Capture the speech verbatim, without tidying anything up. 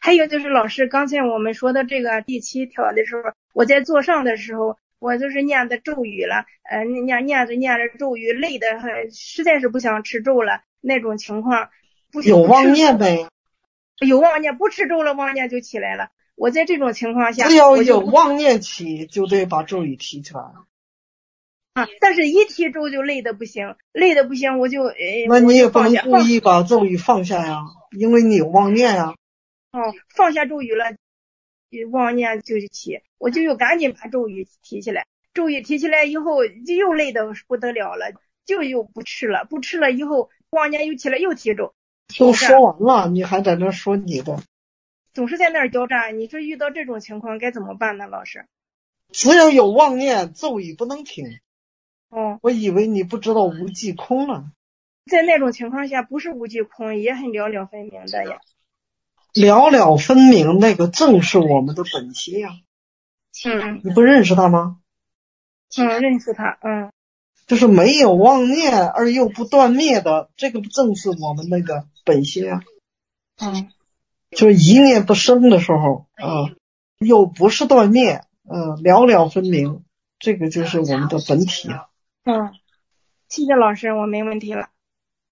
还有就是老师刚才我们说的这个第七条的时候，我在做上的时候，我就是念的咒语了，呃，念念着念着咒语，累的很，实在是不想吃粥了那种情况。不有妄念呗？ 有妄念，不吃粥了，妄念就起来了。我在这种情况下， 只要有妄念起，就得把咒语提起来啊，但是一提咒就累的不行，累的不行，我就呃， 那你也不能故意把咒语放下呀，因为你有妄念呀。 哦，放下咒语了，妄念就起，我就又赶紧把咒语提起来。咒语提起来以后，就又累得不得了了，就又不吃了，不吃了以后，妄念又起来，又提咒。 都说完了，你还在那说你的， 总是在那儿交战。你说遇到这种情况该怎么办呢？老师， 只要有妄念，咒语不能停。 哦， 我以为你不知道无记空了。 在那种情况下，不是无记空，也很了了分明的呀。 了了分明，那个正是我们的本心呀。 嗯， 你不认识他吗？ 嗯，认识他，嗯， 就是没有妄念而又不断灭的，这个正是我们那个本心啊。 嗯， 就是一念不生的时候啊，又不是断灭，嗯，了了分明，这个就是我们的本体啊。 嗯，谢谢老师，我没问题了。